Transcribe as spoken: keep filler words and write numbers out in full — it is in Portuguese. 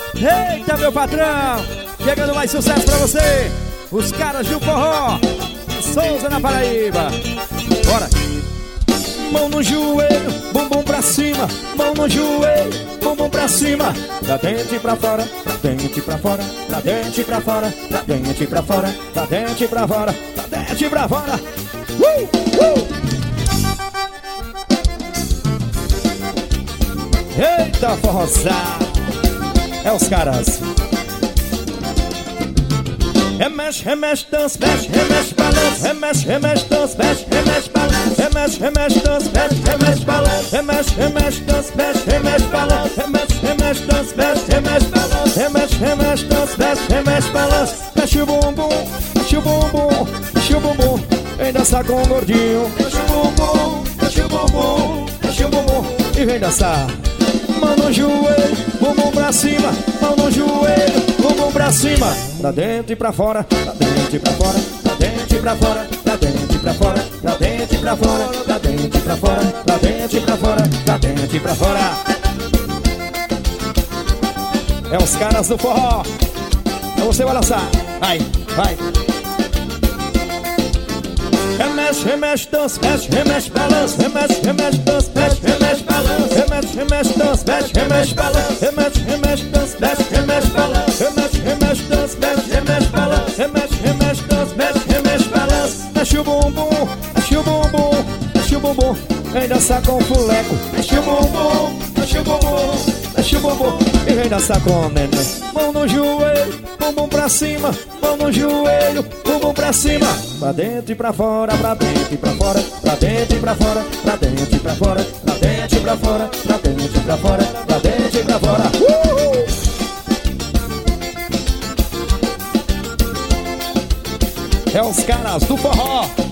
Eita, meu patrão! Chegando mais sucesso pra você. Os caras do forró, Souza na Paraíba. Bora! Mão no joelho, bumbum pra cima. Mão no joelho, bumbum pra cima. Da dente pra fora, da dente pra fora, da dente pra fora, da dente pra fora, da dente pra fora, da dente pra fora. Uh, uh. Eita, forrozada! É os caras. Remexe, remexe, dança, mexe, remexe, balança. Remexe, remexe, dança, mexe, remexe, balança. Remexe, remexe, dança, mexe, remexe, balança. Remexe, remexe, dança, mexe, remexe, balança. Remexe, remexe, dança, mexe, remexe, balança. Remexe, remexe, dança, mexe, remexe, balança. Mexe o bumbum, mexe o bumbum, mexe o bumbum. Vem dançar com o gordinho. Mexe o bumbum, mexe o bumbum, mexe o bumbum. E vem dançar. Mão no joelho, bumbum pra cima. Mão no joelho, bumbum pra cima. Pra dentro e pra fora, pra dentro e pra fora, pra dentro e pra fora, pra dentro e pra fora, pra dentro e pra fora, pra dentro e pra fora, pra dentro e pra fora, pra dentro e pra fora. É os caras do forró. É você balançar. Vai, vai. Remexe, remexe, dança, mexe, remexe, balança. Remexe, remexe, dança, mexe, remexe, balança. Remexe, remexe, dança, mexe, remexe, balança. Remexe, remexe, dança, mexe, remexe, balança. Remexe, remexe, dança, mexe, remexe, balança. Remexe, remexe, dança, mexe, remexe, balança. Mexe o bumbum, mexe o bumbum, mexe o bumbum. Vem dançar com o fuleco. Mexe o bumbum, mexe o bumbum, mexe o bumbum. E vem dançar com o neném. Mão no joelho, bumbum pra cima. Mão no joelho, bumbum pra cima. Pra dentro e pra fora, pra dentro e pra fora, pra dentro e pra fora, pra dentro e pra fora, pra dentro e pra fora, pra dentro e pra fora, pra dentro e pra fora. Uhul! É os caras do forró.